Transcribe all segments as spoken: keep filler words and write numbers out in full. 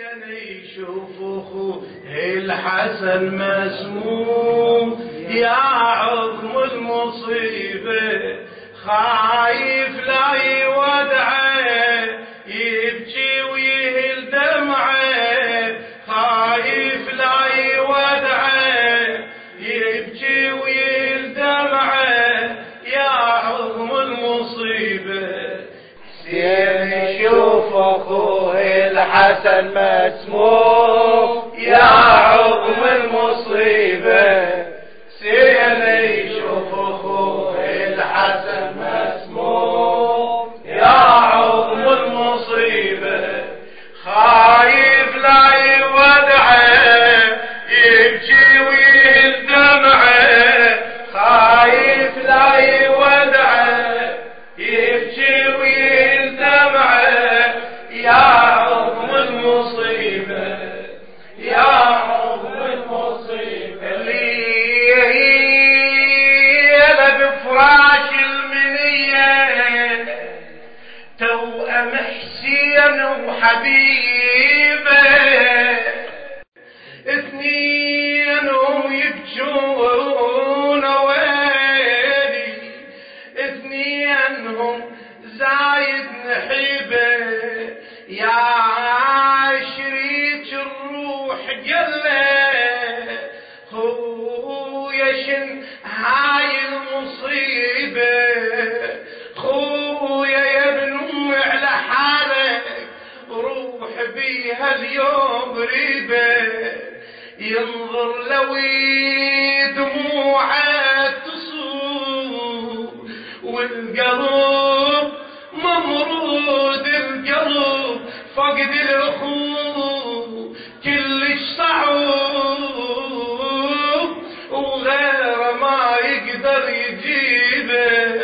يشوف اخوه الحسن مسموم يا عظم المصيبة خايف لا يودعه يبكي ويهل دمعه خايف لا يودعه يبكي ويهل دمعه يا عظم المصيبة حسين يشوف اخوه الحسن مسموم يا عظم المصيبة حسين يشوف اخوه الحسن مسموم يا عظم المصيبة خايف لا يودعه يبكي ويهل دمعه خايف لا يودعه يبكي ويهل دمعه يا عظم المصيبة يا عظم المصيبة الليلة بفراش المنية توأم حسين وحبيبه اثنينهم يبجون ويلي اثنينهم زايد نحيبه يا شريك الروح قله خويا شن هاي المصيبة خويا يا ابن امي على حالك روح بيها اليوم ريبة ينظر لوي دموعه تصوب والقلب ممرود القلب فقد الاخوه كلش صعوب وغيره ما يقدر يجيبه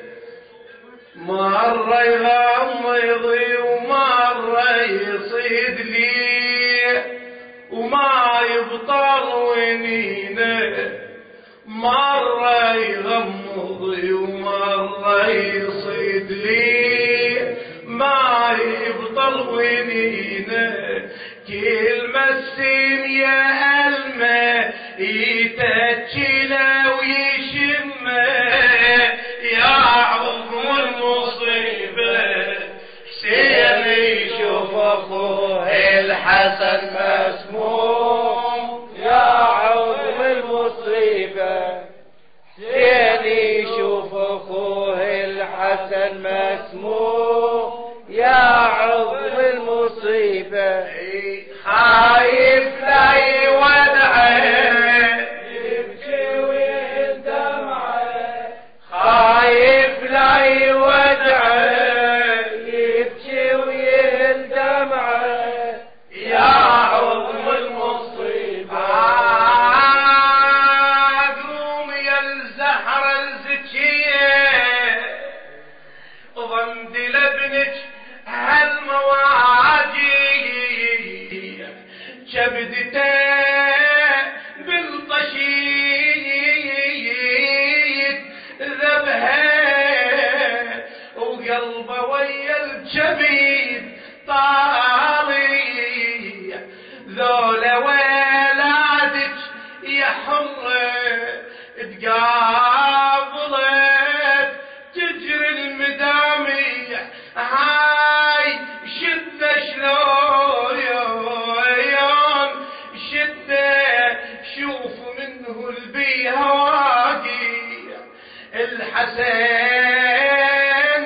مرة يغمضي ومرة يصيد لي وما يبطل ونينه مرة يغمضي ومرة يصيد لي ما يبطل ونينه كل مسين يا ألمه يتجله ويشمه يا عظم المصيبة حسين يشوف اخوه الحسن مسموم يا عظم المصيبة حسين يشوف اخوه الحسن مسموم يا عظم المصيبة خايف لا يودعه يبكي ويهل دمعه خايف لا يودعه يبكي ويهل دمعه يا عظم المصيبة قوم يا الزهرة الزكية ضمد لابنك هالمواجي كبدته بالطشيد ذبها وقلبه ويا الجبيد طالي ذولا ولادك يا حرة تقابلت تجري المدامع هاي شدة شلون شدة شوف منه البيها واقي الحسن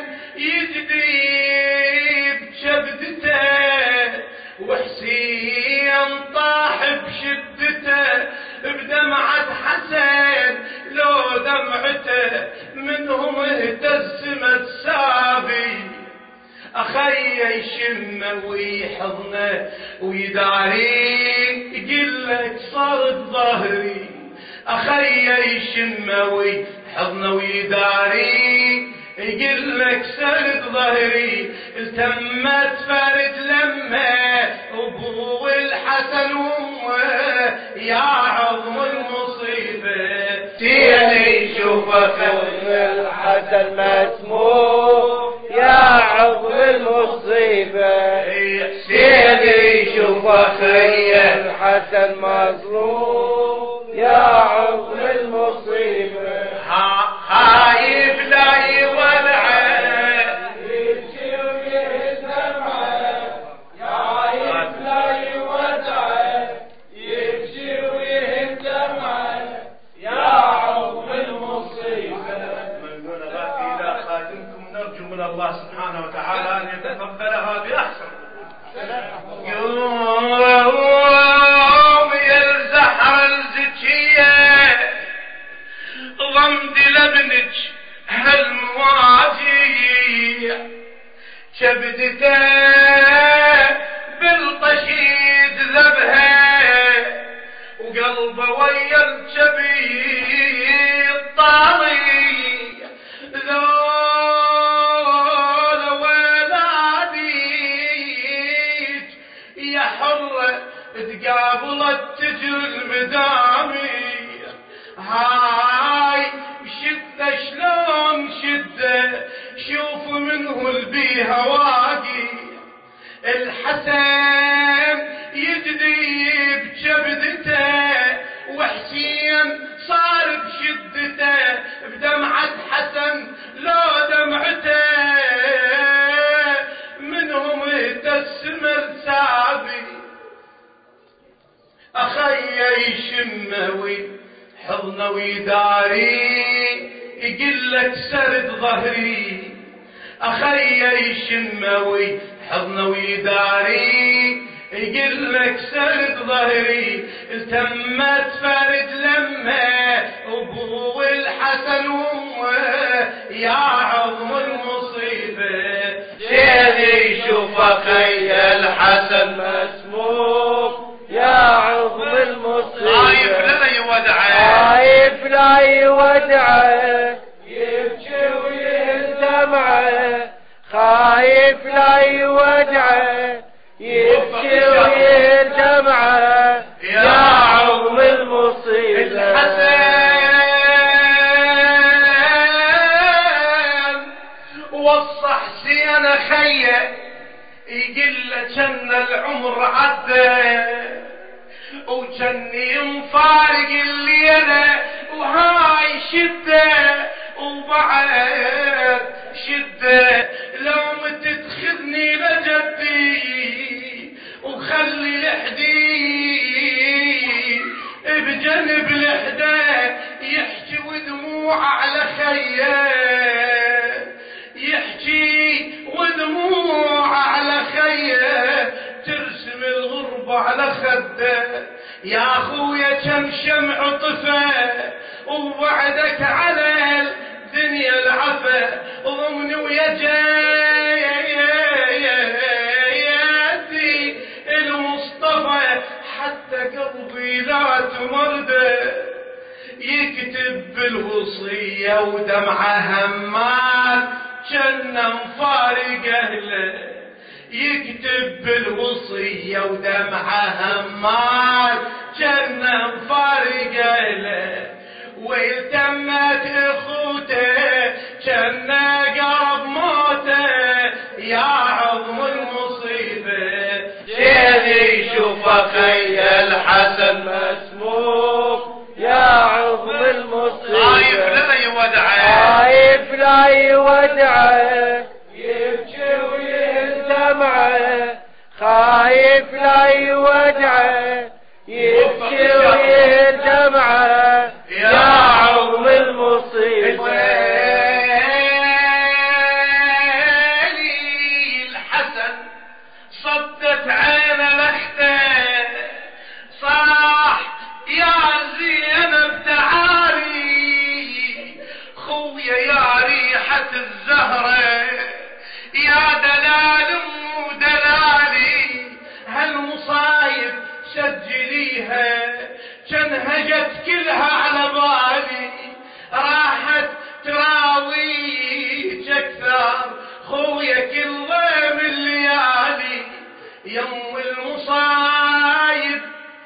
يجدي بشبدته وحسين طاح بشدته بدمعة حسن لو دمعته منهم اهتزمت سابي أخي يشمه ويحضنه ويداري يقلك صارت ظهري أخي يشمه ويحضنه ويداري يقلك صارت ظهري التمت فرد لمه أبو الحسن وامه يا عظم المصيبة حسين يشوف اخوه الحسن مسموم يا عظم المصيبة حسين يشوف أخي الحسن مظلوم يا عظم المصيبة خايف لا يولعه يبكي ويهدمعه خايف لا يودعه يبكي ويهدمعه يا عظم المصيبة. من غفي إلى خادمكم نرجو من الله سبحانه وتعالى أن يتقبلها بأحسن. يوم يا الزهرة الزكية ضمد لابنك هالمواجيع كبدته بالطشيد ذبها وقلبه ويا الجبين طالع ذول ولاديك يا حرة تقابلت تجري المدامي هاي شدة شلون شدة شوف منه البيها واقي الحسن يجري بجبدته وحسين صار بشدته بدمعة حسن لو دمعته منهم اهتسم السابي أخي يشموي حضنه ويداري يقلك سرد ظهري أخي يشموي حضنه ويداري يقلك سرد ظهري التمت فرد لمه أبو الحسن وامه يا عظم المصيبة سيدي شوف أخي الحسن مسموم يا عظم المصيبة خايف لا يودعه خايف لا يودعه يبكي ويهدمعه خايف لا يودعه يبكي ويهدمعه يا عظم المصيبة. الحسن وصى حسين خيه يقل جن العمر عدى وجني مفارق الليلة وهاي شدة وبعد شدة لو متتخذني لجدي وخلي لحدي بجنب لحده يحكي ودموع على خيه يحكي ودموع على خيه ترسم الغربة على خده يا اخويا كم شمع طفى وبعدك على الدنيا العفا ضمني ويا جاياتي المصطفى حتى قلبي لا تمرده يكتب بالوصية ودمعه همال جنة مفارق أهله يكتب بالوصية ودمعه همال جنة مفارق أهله والتمت اخوته جنة قرب موته يا عظم المصيبة سيدي شوف أخي الحسن مسموم يا عظم المصيبة خايف لا يودعه خايف لا يودعه يبكي ويهدمعه خايف لا يودعه يبكي ويهدمعه يا عظم المصيبة. الحسن صدت عين لخته صاح يا زينب تعالي خويا يا ريحة الزهرة يا دلال ودلالي هالمصايب سجليها جنهجت كلها على بالي راحت تراويك اكثر خويا كل ضيم الليالي يم المصايب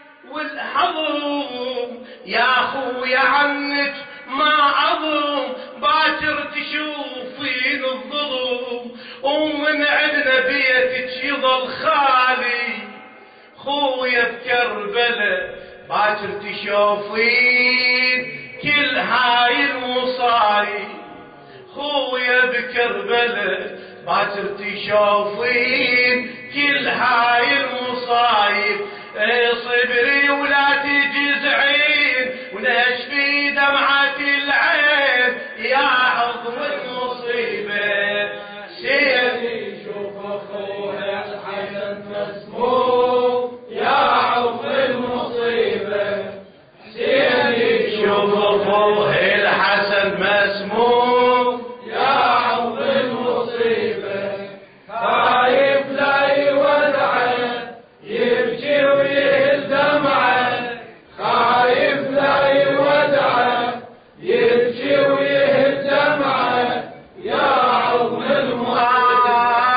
والحظوم يا خويا عنك ما عظم باكر تشوفين الظلم ومن عندنا بيتك يظل خالي خويا بكربلة باكر تشوفين كل هاي المصايب، خويا بكربلة باكر تشوفين كل هاي المصايب. صبري ولا تجزعين ونشفي دمعة العين يا عظم المصيبة. سيدي شوف اخوها الحسن مسموم يا عظم المصيبة. سيدي شوف اخوها الحسن مسموم يا عظم المصيبة. خايف لا يودعه يبكي ويهل دمعه، خايف لا يودعه يبكي ويهل دمعه يا عظم المصيبة.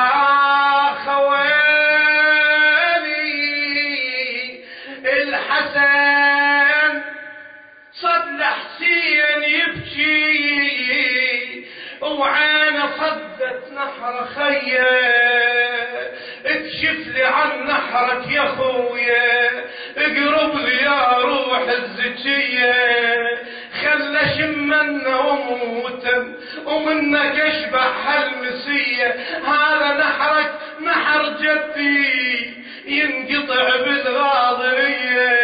خوالي الحسن صد لحسين يبكي وعينه صدت نحر خيه. اكشف لي عن نحرك يا خويا، اقرب لي يا روح الزكية، خلى شمنا وموتا ومنك اشبح هالمسية. هذا نحرك نحر جدي ينقطع بالغاضرية،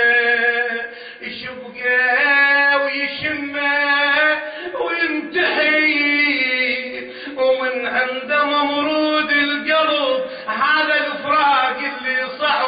يشبقه ويشمه وينتحي ومن عند ممرود القلب هذا الفراق اللي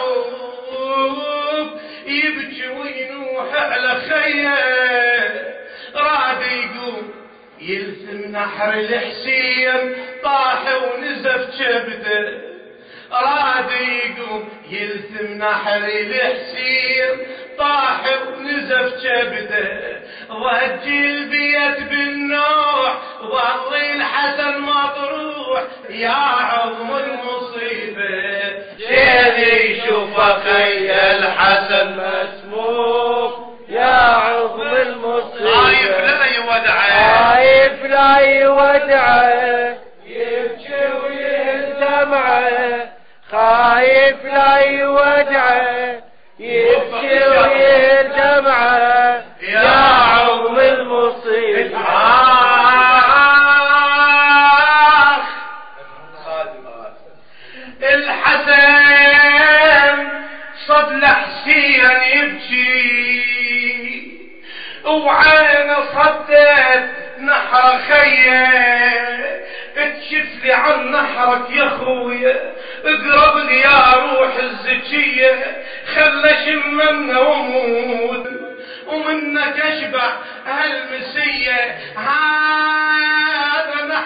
صعب يبكي وينوح على خيه. راد يقوم يلثم نحر الحسين طاح ونزف كبده، راد يقوم يلثم نحر الحسين طاح ونزف كبده. ضج البيت بالنوح وظل الحسن مطروح يا عظم المصيبة. جيني شوف اخي الحسن مسموم يا عظم المصيبة. خايف لا يودعه خايف لا يودعه يبكي ويهل دمعه، خايف لا يودعه يبكي ويهل دمعه يا عظم المصيبة. الحسن صد لحسين يبكي وعينه صدت نحر خيه. اكشف لي عن نحرك يا خويا، اقرب لي يا روح الزكية، خلى شمنا وموت ومنك اشبع هالمسية. هذا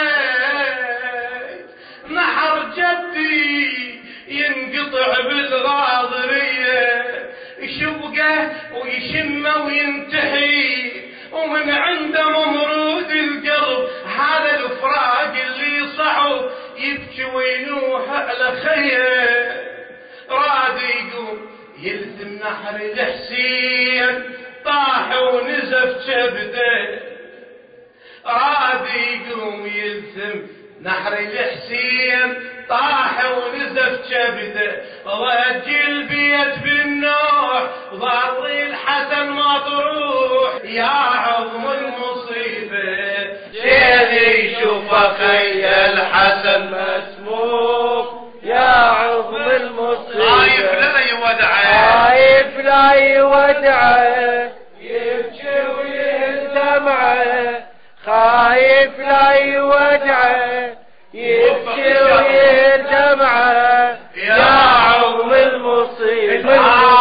نحرك نحر جدي ينقطع بالغاضرية، يشبقه ويشمه وينتحي ومن عنده ممرود القلب هذا الفراق اللي صعب يبكي وينوح على خيه. راد يقوم يلثم نحر الحسين طاح ونزف كبده، راد يقوم يلثم نحر الحسين طاح ونزف كبده. ضج البيت بالنوح ظل الحسن مطروح يا عظم المصيبة. جيني شوف اخي الحسن مسموم يا عظم المصيبة. خايف لا يودعه خايف لا يودعه يبكي ويهل دمعه، خايف لا يودعه يبكي ويهل دمعه يا عظم المصيبة.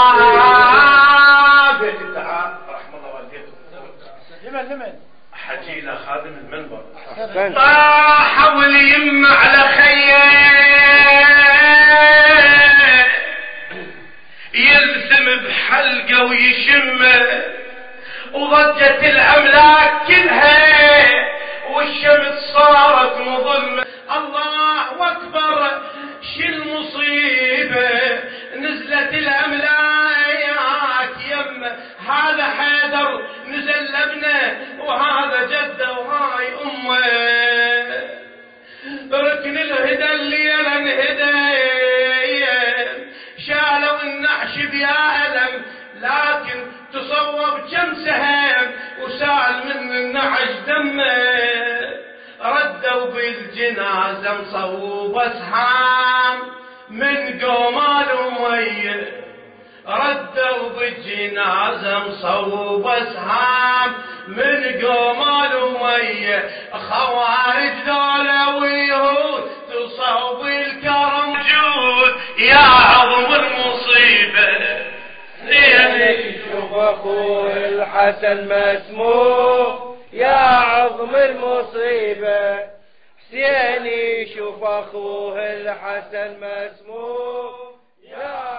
بيت الدعاء رحم الله والديكم. لمن لمن حجينا خادم المنبر طاح واليم على خيه يلثم بحلقه ويشمه، وضجت الاملاك كلها والشمس صارت مظلمه. الله اكبر شي المصيبه نزلت الاملاك يمه. هذا حيدر نزل لابنه وهذا جده وهاي امه. ركن الهدى اللي انا انهدى شالوا والنعش بيا ألم، لكن تصوب كم سهم وسال من النعش دمه. ردوا بالجنازة مصوب اسهام من قومال أمية، ردوا بالجنازة مصوب اسهام من قومال أمية. خوارج ذولا ويهود تصوب الكرم جود، يا عظم المصيبة زين شوف اخوه الحسن مسموم، يا عظم المصيبة. حسين يشوف اخوه الحسن مسموم، يا